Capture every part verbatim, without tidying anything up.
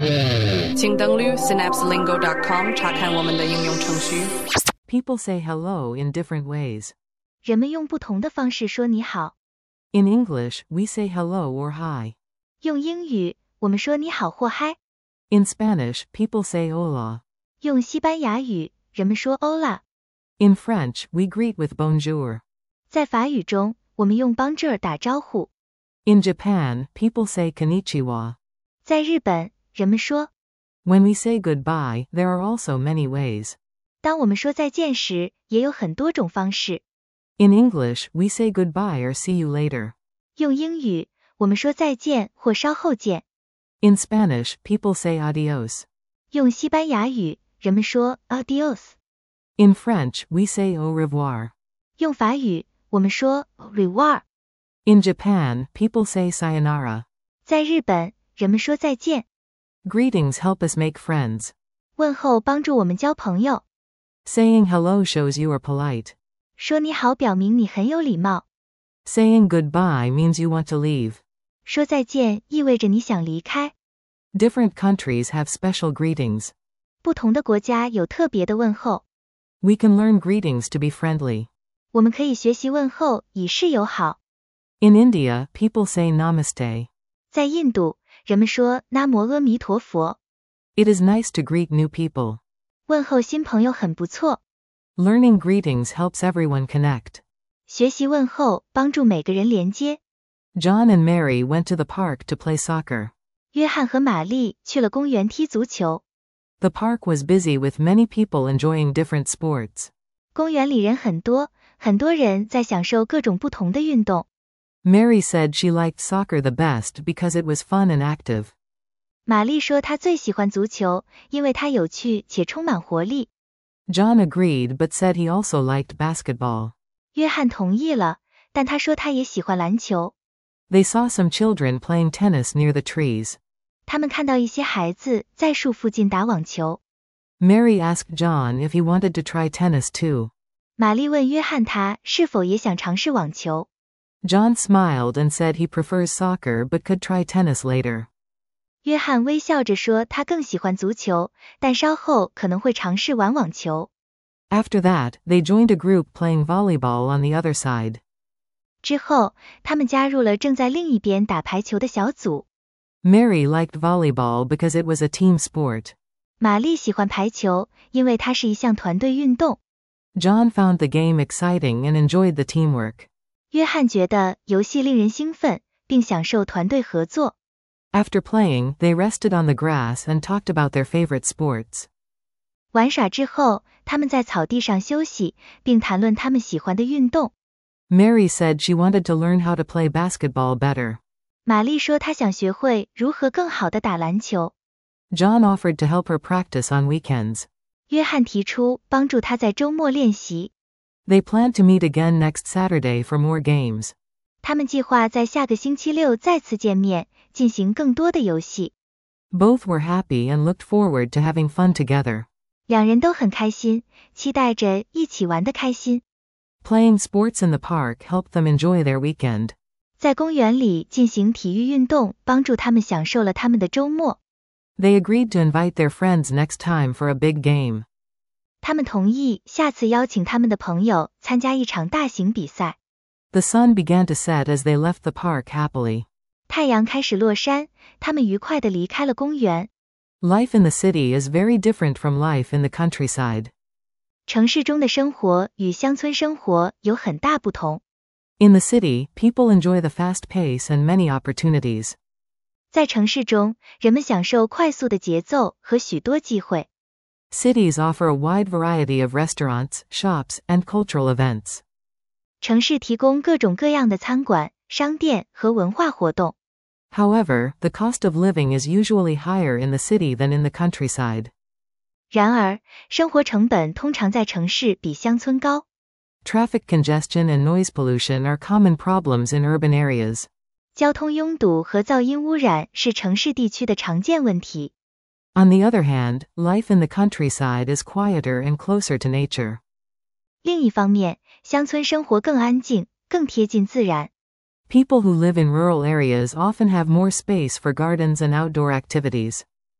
请登录 synapse lingo dot com 查看我们的应用程序。 People say hello in different ways. 人们用不同的方式说你好。 In English, we say hello or hi. 用英语，我们说你好或嗨。 In Spanish, people say hola. 用西班牙语，人们说 hola。 In French, we greet with bonjour. 在法语中，我们用 bonjour 打招呼。 In Japan, people say konnichiwa. 在日本，人们说。 When we say goodbye, there are also many ways. 当我们说再见时，也有很多种方式。 In English, we say goodbye or see you later. 用英语，我们说再见或稍后见。 In Spanish, people say adios. 用西班牙语，人们说 adios。 In French, we say au revoir. 用法语，我们说 au revoir。 In Japan, people say sayonara. 在日本，人们说再见。 Greetings help us make friends. 问候帮助我们交朋友。 Saying hello shows you are polite. 说你好表明你很有礼貌。 Saying goodbye means you want to leave. 说再见意味着你想离开。 Different countries have special greetings. 不同的国家有特别的问候。 We can learn greetings to be friendly. 我们可以学习问候以示友好。 In India, people say namaste. 在印度，人们说南无阿弥陀佛。 It is nice to greet new people. 问候新朋友很不错。 Learning greetings helps everyone connect. 学习问候帮助每个人连接。 John and Mary went to the park to play soccer. 约翰和玛丽去了公园踢足球。 The park was busy with many people enjoying different sports. 公园里人很多，很多人在享受各种不同的运动。 Mary said she liked soccer the best because it was fun and active. 玛丽说她最喜欢足球，因为它有趣且充满活力。 John agreed but said he also liked basketball. 约翰同意了，但他说他也喜欢篮球。 They saw some children playing tennis near the trees. 他们看到一些孩子在树附近打网球。 Mary asked John if he wanted to try tennis too. 玛丽问约翰他是否也想尝试网球。 John smiled and said he prefers soccer but could try tennis later. 约翰微笑着说他更喜欢足球，但稍后可能会尝试玩网球。 After that, they joined a group playing volleyball on the other side. 之后，他们加入了正在另一边打排球的小组。 Mary liked volleyball because it was a team sport. 玛丽喜欢排球，因为它是一项团队运动。 John found the game exciting and enjoyed the teamwork. 约翰觉得游戏令人兴奋，并享受团队合作。 After playing, they rested on the grass and talked about their favorite sports. 玩耍之后，他们在草地上休息，并谈论他们喜欢的运动。 Mary said she wanted to learn how to play basketball better. 玛丽说她想学会如何更好地打篮球。 John offered to help her practice on weekends. 约翰提出帮助她在周末练习。 They planned to meet again next Saturday for more games. 他们计划在下个星期六再次见面，进行更多的游戏。 Both were happy and looked forward to having fun together. 两人都很开心，期待着一起玩得开心。 Playing sports in the park helped them enjoy their weekend. 在公园里进行体育运动，帮助他们享受了他们的周末。 They agreed to invite their friends next time for a big game. 他们同意下次邀请他们的朋友参加一场大型比赛。 The sun began to set as they left the park happily. 太阳开始落山，他们愉快地离开了公园。 Life in the city is very different from life in the countryside. 城市中的生活与乡村生活有很大不同。 In the city, people enjoy the fast pace and many opportunities. 在城市中，人们享受快速的节奏和许多机会。 Cities offer a wide variety of restaurants, shops, and cultural events. 城市提供各种各样的餐馆、商店和文化活动。 However, the cost of living is usually higher in the city than in the countryside. 然而，生活成本通常在城市比乡村高。 Traffic congestion and noise pollution are common problems in urban areas. 交通拥堵和噪音污染是城市地区的常见问题。 On the other hand, life in the countryside is quieter and closer to nature. 另一方面，乡村生活更安静，更贴近自然。 People who live in rural areas often have more space for gardens and outdoor activities.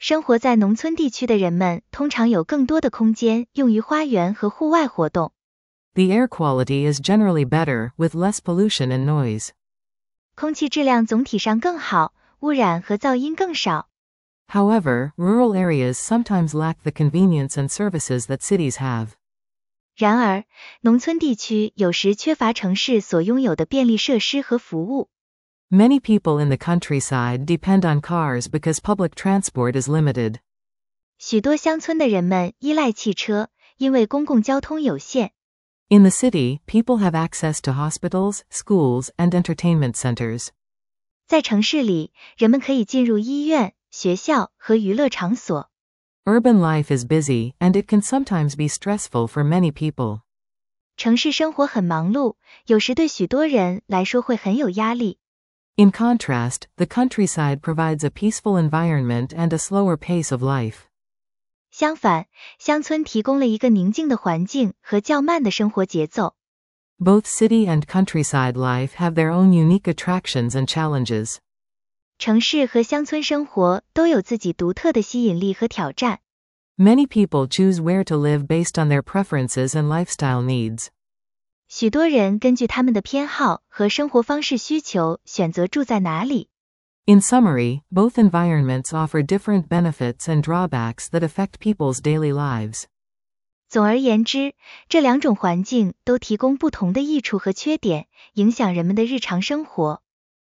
生活在农村地区的人们通常有更多的空间用于花园和户外活动。 The air quality is generally better, with less pollution and noise. 空气质量总体上更好，污染和噪音更少。 However, rural areas sometimes lack the convenience and services that cities have. 然而，农村地区有时缺乏城市所拥有的便利设施和服务。 Many people in the countryside depend on cars because public transport is limited. 许多乡村的人们依赖汽车，因为公共交通有限。 In the city, people have access to hospitals, schools, and entertainment centers. 在城市里，人们可以进入医院、学校和娱乐场所。 Urban life is busy, and it can sometimes be stressful for many people. 城市生活很忙碌，有时对许多人来说会很有压力。 In contrast, the countryside provides a peaceful environment and a slower pace of life. 相反，乡村提供了一个宁静的环境和较慢的生活节奏。 Both city and countryside life have their own unique attractions and challenges. 城市和乡村生活都有自己独特的吸引力和挑战。 Many people choose where to live based on their preferences and lifestyle needs. 许多人根据他们的偏好和生活方式需求选择住在哪里。 In summary, both environments offer different benefits and drawbacks that affect people's daily lives. 总而言之，这两种环境都提供不同的益处和缺点，影响人们的日常生活。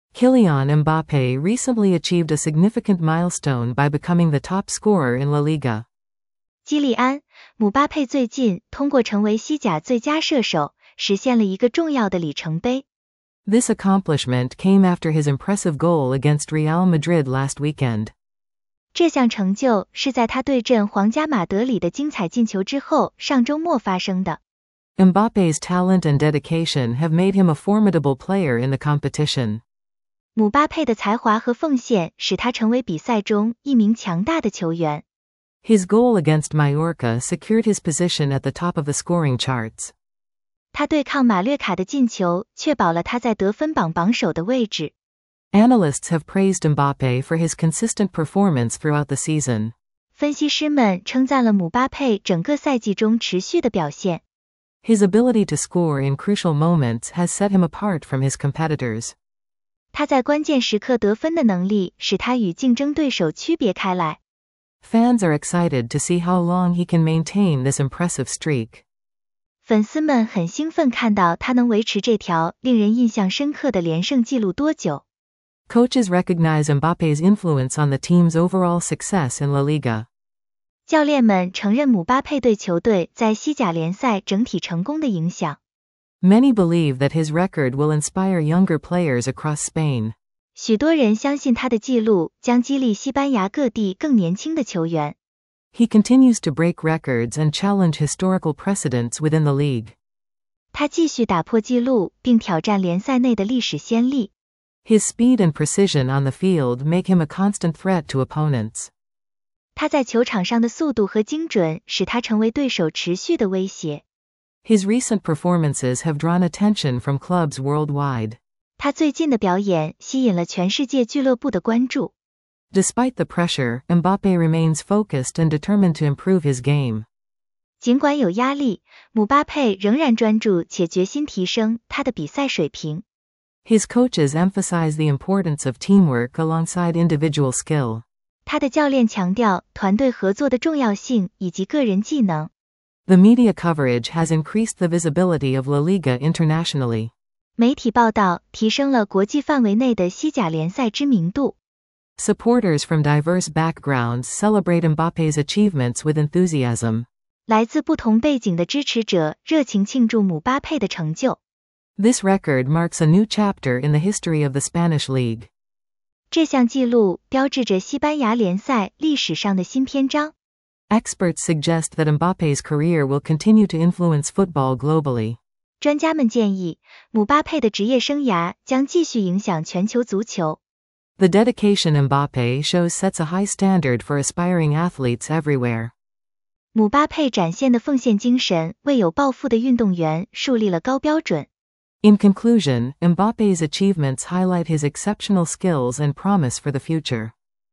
Kylian Mbappé recently achieved a significant milestone by becoming the top scorer in La Liga. 基利安·姆巴佩最近通过成为西甲最佳射手，实现了一个重要的里程碑。 This accomplishment came after his impressive goal against Real Madrid last weekend. 这项成就是在他对阵皇家马德里的精彩进球之后上周末发生的。 Mbappe's talent and dedication have made him a formidable player in the competition. 姆巴佩的才华和奉献使他成为比赛中一名强大的球员。 His goal against Mallorca secured his position at the top of the scoring charts. 他对抗马略卡的进球确保了他在得分榜榜首的位置。 Analysts have praised Mbappé for his consistent performance throughout the season. 分析师们称赞了姆巴佩整个赛季中持续的表现。 His ability to score in crucial moments has set him apart from his competitors. 他在关键时刻得分的能力使他与竞争对手区别开来。 Fans are excited to see how long he can maintain this impressive streak. 粉丝们很兴奋看到他能维持这条令人印象深刻的连胜纪录多久。 Coaches recognize Mbappe's influence on the team's overall success in La Liga. 教练们承认姆巴佩对球队在西甲联赛整体成功的影响。 Many believe that his record will inspire younger players across Spain. 许多人相信他的记录将激励西班牙各地更年轻的球员。 He continues to break records and challenge historical precedents within the league. 他继续打破纪录并挑战联赛内的历史先例。 His speed and precision on the field make him a constant threat to opponents. 他在球场上的速度和精准使他成为对手持续的威胁。 His recent performances have drawn attention from clubs worldwide. 他最近的表演吸引了全世界俱乐部的关注。 Despite the pressure, Mbappé remains focused and determined to improve his game. 尽管有压力，姆巴佩仍然专注且决心提升他的比赛水平。 His coaches emphasize the importance of teamwork alongside individual skill. 他的教练强调团队合作的重要性以及个人技能。 The media coverage has increased the visibility of La Liga internationally. 媒体报道提升了国际范围内的西甲联赛知名度。 Supporters from diverse backgrounds celebrate Mbappe's achievements with enthusiasm. 来自不同背景的支持者热情庆祝姆巴佩的成就。 This record marks a new chapter in the history of the Spanish league. 这项纪录标志着西班牙联赛历史上的新篇章。 Experts suggest that Mbappe's career will continue to influence football globally. 专家们建议，姆巴佩的职业生涯将继续影响全球足球。 The dedication Mbappé shows sets a high standard for aspiring athletes everywhere. 姆巴佩展现的奉献精神为有抱负的运动员树立了高标准。 In conclusion, Mbappe's achievements highlight his exceptional skills and promise for the future.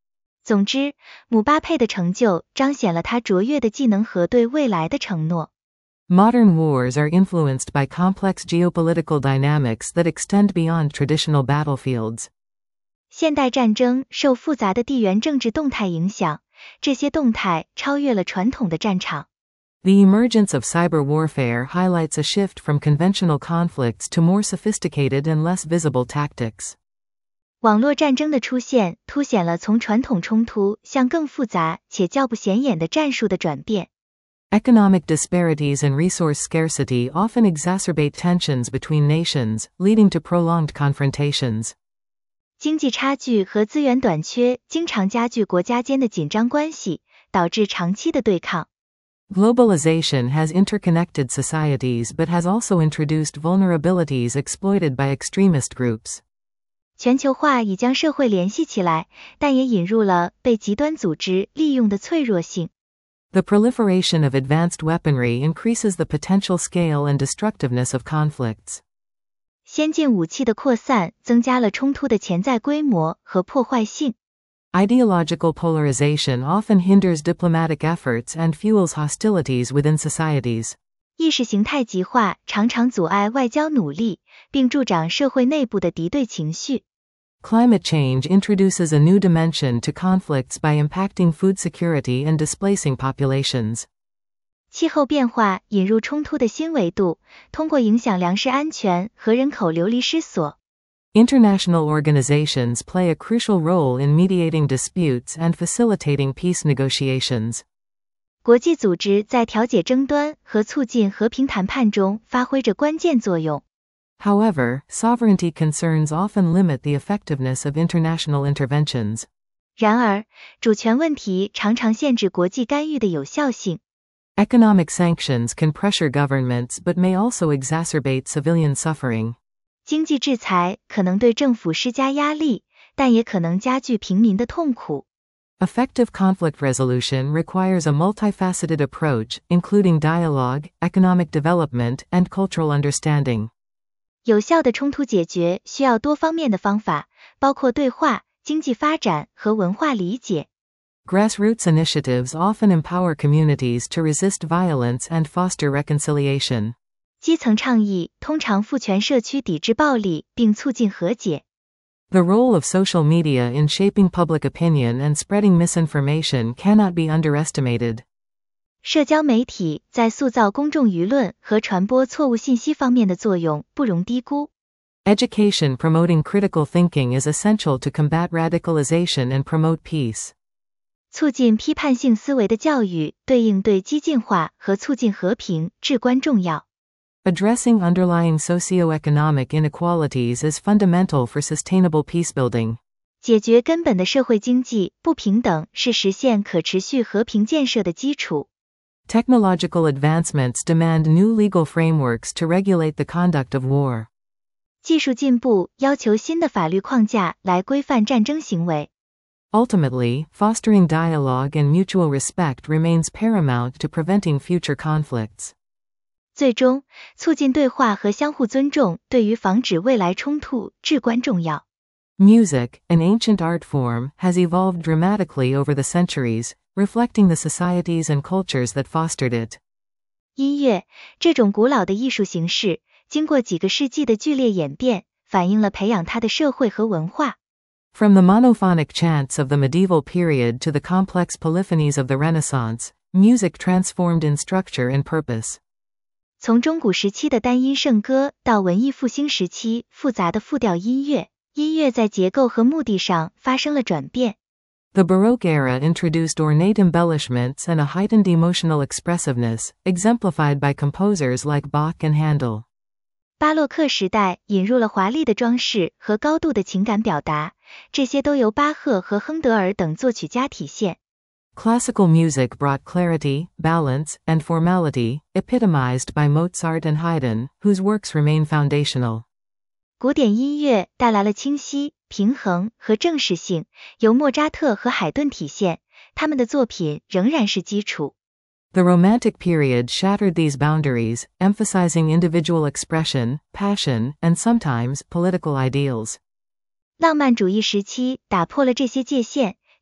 总之，姆巴佩的成就彰显了他卓越的技能和对未来的承诺。 Modern wars are influenced by complex geopolitical dynamics that extend beyond traditional battlefields. 现代战争受复杂的地缘政治动态影响，这些动态超越了传统的战场。 The emergence of cyber warfare highlights a shift from conventional conflicts to more sophisticated and less visible tactics. 网络战争的出现凸显了从传统冲突向更复杂且较不显眼的战术的转变。 Economic disparities and resource scarcity often exacerbate tensions between nations, leading to prolonged confrontations. 经济差距和资源短缺经常加剧国家间的紧张关系，导致长期的对抗。 Globalization has interconnected societies but has also introduced vulnerabilities exploited by extremist groups. 全球化已将社会联系起来，但也引入了被极端组织利用的脆弱性。 The proliferation of advanced weaponry increases the potential scale and destructiveness of conflicts. 先进武器的扩散增加了冲突的潜在规模和破坏性。 Ideological polarization often hinders diplomatic efforts and fuels hostilities within societies. 意识形态极化常常阻碍外交努力，并助长社会内部的敌对情绪。 Climate change introduces a new dimension to conflicts by impacting food security and displacing populations. 气候变化引入冲突的新维度，通过影响粮食安全和人口流离失所。 International organizations play a crucial role in mediating disputes and facilitating peace negotiations. 国际组织在调解争端和促进和平谈判中发挥着关键作用。 However, sovereignty concerns often limit the effectiveness of international interventions. 然而，主权问题常常限制国际干预的有效性。 Economic sanctions can pressure governments but may also exacerbate civilian suffering. 经济制裁可能对政府施加压力，但也可能加剧平民的痛苦。 Effective conflict resolution requires a multifaceted approach, including dialogue, economic development, and cultural understanding. 有效的冲突解决需要多方面的方法，包括对话、经济发展和文化理解。 Grassroots initiatives often empower communities to resist violence and foster reconciliation. 基层倡议通常赋权社区抵制暴力并促进和解。 The role of social media in shaping public opinion and spreading misinformation cannot be underestimated. 社交媒体在塑造公众舆论和传播错误信息方面的作用不容低估。 Education promoting critical thinking is essential to combat radicalization and promote peace. 促进批判性思维的教育对应对激进化和促进和平至关重要。 Addressing underlying socioeconomic inequalities is fundamental for sustainable peacebuilding. 解决根本的社会经济不平等是实现可持续和平建设的基础。 Technological advancements demand new legal frameworks to regulate the conduct of war. 技术进步要求新的法律框架来规范战争行为。 Ultimately, fostering dialogue and mutual respect remains paramount to preventing future conflicts. 最终，促进对话和相互尊重对于防止未来冲突至关重要。 Music, an ancient art form, has evolved dramatically over the centuries, reflecting the societies and cultures that fostered it. 音乐，这种古老的艺术形式，经过几个世纪的剧烈演变，反映了培养它的社会和文化。 From the monophonic chants of the medieval period to the complex polyphonies of the Renaissance, music transformed in structure and purpose. 从中古时期的单音圣歌到文艺复兴时期复杂的复调音乐，音乐在结构和目的上发生了转变。 The Baroque era introduced ornate embellishments and a heightened emotional expressiveness, exemplified by composers like Bach and Handel. 巴洛克时代引入了华丽的装饰和高度的情感表达，这些都由巴赫和亨德尔等作曲家体现。 Classical music brought clarity, balance, and formality, epitomized by Mozart and Haydn, whose works remain foundational. 古典音乐带来了清晰、平衡和正式性，由莫扎特和海顿体现，他们的作品仍然是基础。 The Romantic period shattered these boundaries, emphasizing individual expression, passion, and sometimes political ideals. 浪漫主义时期打破了这些界限，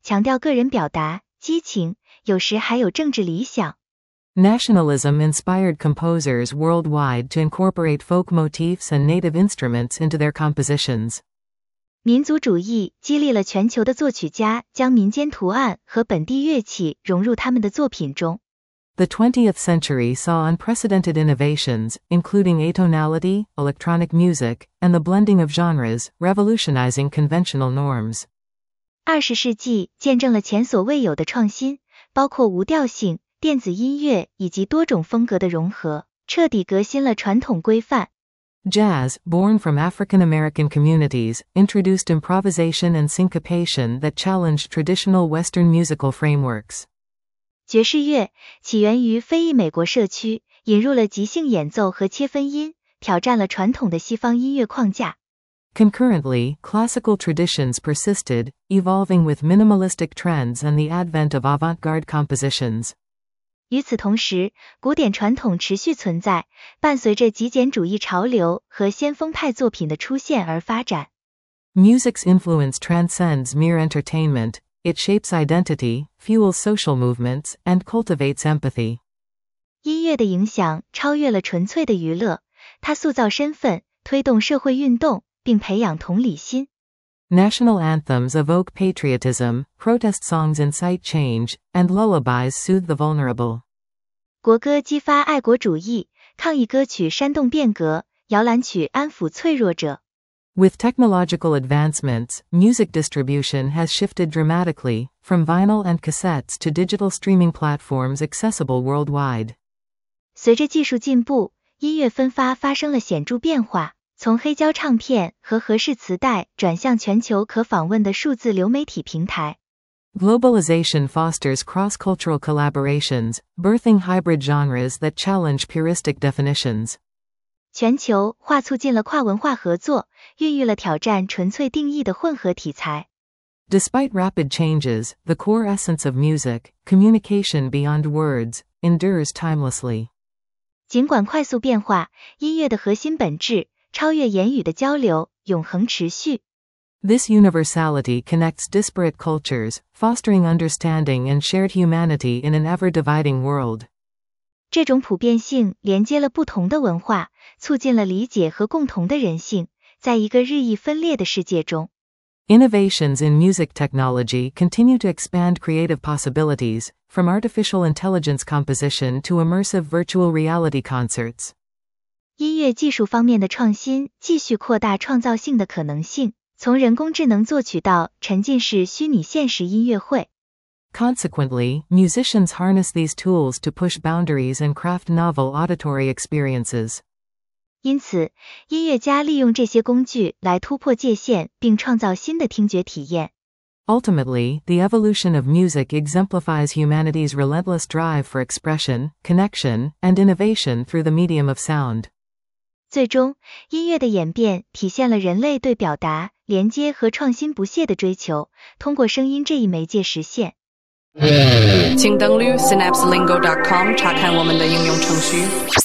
强调个人表达、激情，有时还有政治理想。 Nationalism inspired composers worldwide to incorporate folk motifs and native instruments into their compositions. 民族主义激励了全球的作曲家将民间图案和本地乐器融入他们的作品中。 The twentieth century saw unprecedented innovations, including atonality, electronic music, and the blending of genres, revolutionizing conventional norms. 二十世纪见证了前所未有的创新，包括无调性、电子音乐以及多种风格的融合，彻底革新了传统规范。 Jazz, born from African American communities, introduced improvisation and syncopation that challenged traditional Western musical frameworks. 爵士乐起源于非裔美国社区，引入了即兴演奏和切分音，挑战了传统的西方音乐框架。 Concurrently, classical traditions persisted, evolving with minimalistic trends and the advent of avant-garde compositions. 与此同时，古典传统持续存在，伴随着极简主义潮流和先锋派作品的出现而发展。 Music's influence transcends mere entertainment. It shapes identity, fuels social movements, and cultivates empathy. 音乐的影响超越了纯粹的娱乐，它塑造身份，推动社会运动，并培养同理心。 National anthems evoke patriotism, protest songs incite change, and lullabies soothe the vulnerable. 国歌激发爱国主义，抗议歌曲煽动变革，摇篮曲安抚脆弱者。 With technological advancements, music distribution has shifted dramatically, from vinyl and cassettes to digital streaming platforms accessible worldwide. 随着技术进步，音乐分发发生了显著变化，从黑胶唱片和盒式磁带转向全球可访问的数字流媒体平台。 Globalization fosters cross-cultural collaborations, birthing hybrid genres that challenge puristic definitions. 全球化促进了跨文化合作，孕育了挑战纯粹定义的混合题材。 Despite rapid changes, the core essence of music, communication beyond words, endures timelessly. 尽管快速变化，音乐的核心本质，超越言语的交流，永恒持续。 This universality connects disparate cultures, fostering understanding and shared humanity in an ever-dividing world. 这种普遍性连接了不同的文化，促进了理解和共同的人性，在一个日益分裂的世界中。 Innovations in music technology continue to expand creative possibilities, from artificial intelligence composition to immersive virtual reality concerts. 音乐技术方面的创新继续扩大创造性的可能性，从人工智能作曲到沉浸式虚拟现实音乐会。 Consequently, musicians harness these tools to push boundaries and craft novel auditory experiences. 因此，音乐家利用这些工具来突破界限并创造新的听觉体验。 Ultimately, the evolution of music exemplifies humanity's relentless drive for expression, connection, and innovation through the medium of sound. 最终，音乐的演变体现了人类对表达、连接和创新不懈的追求，通过声音这一媒介实现。 请登录 synapse lingo dot com 查看我们的应用程序。